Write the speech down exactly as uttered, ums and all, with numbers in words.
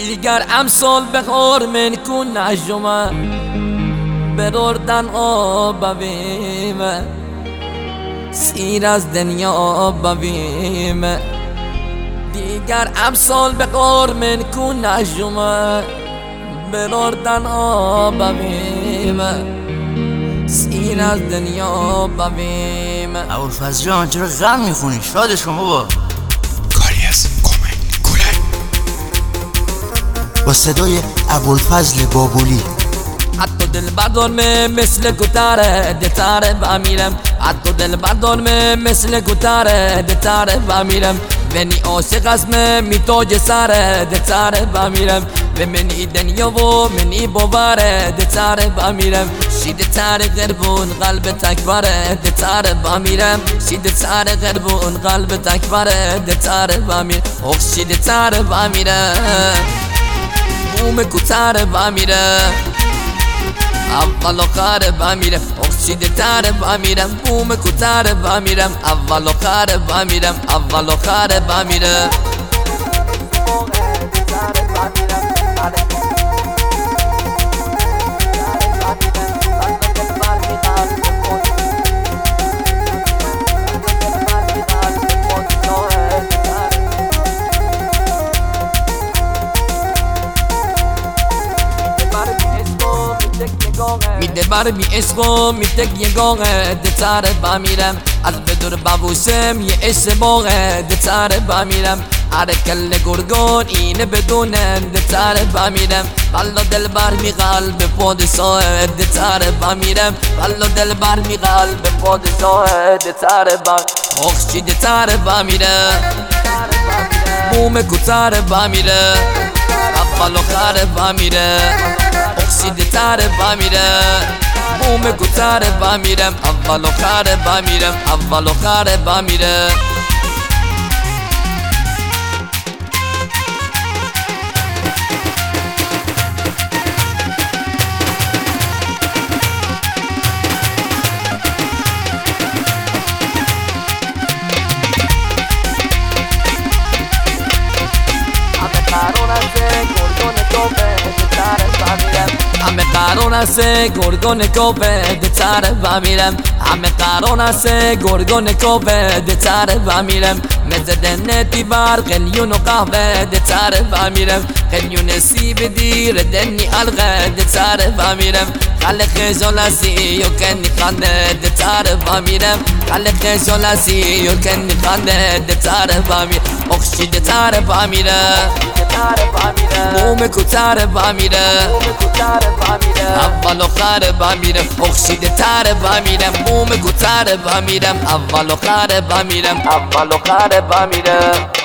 دیگر امسال به من کن نجوم بردن آب بیم سیر از دنیا ببیم دیگر امسال به من کن نجوم بردن آب بیم سیر از دنیا ببیم. ابوالفضل جان چرا غم میخونی؟ شادش کن بابا. کاری از کمک کلک با صدای ابوالفضل بابولی. حتی دل بردار میں مثل گتاره دتاره بمیرم حتی دل بردار میں مثل گتاره دتاره بمیرم ونی عاشق از من میتاج سره دتاره بمیرم به منی دنیا و منی باوره دتاره بمیرم شید تاره قربون قلب تکبره دتاره بمیرم شید تاره قربون قلب تکبره دتاره بمیرم اوه شید تاره بمیرم بوم کتاره بمیرم اول آخر بمیرم اکسید تر بمیرم بوم کتر بمیرم اول آخر بمیرم اول آخر بمیرم. میده بر بی عشق میده یه گاغه دتره بمیرم از بدور ببوسم یه عشق باغه دتره بمیرم هر کل گرگان اینه بدونن دتره بمیرم والله دل بر می قلب پادشاه دتره بمیرم والله دل بر می قلب پادشاه دتره بمیرم اخشی دتره بمیرم بوم کتره بمیرم اول آخر بمیرم اکسید تره بمیرم بوم کتره بمیرم اول آخر بمیرم اول آخر بمیرم. همه قرار است گرگان کوبه دتره بمیرم همه قرار است گرگان کوبه دتره بمیرم مزدن دیوار قلیون و قهوه دتره بمیرم قلیون سیب دیر دنی الغه دتره بمیرم خلق جلسی و کنی خنده دتره بمیرم خلق جلسی و کنی خنده دتره بمیرم اخشی دتره بمیرم بوم کتره بمیرم اول آخر بمیرم اخشید تره بمیرم بوم کتره بمیرم اول آخر بمیرم اول آخر بمیرم.